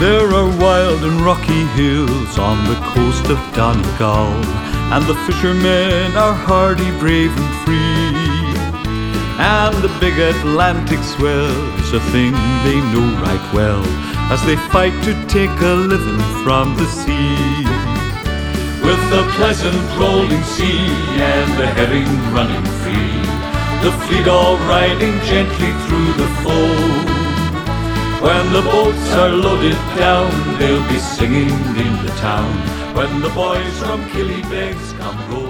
There are wild and rocky hills on the coast of Donegal, and the fishermen are hardy, brave and free. And the big Atlantic swell is a thing they know right well, as they fight to take a living from the sea. With the pleasant rolling sea and the herring running free, the fleet all riding gently through the foam. When the boats are loaded down, they'll be singing in the town, when the boys from Killybegs come rolling.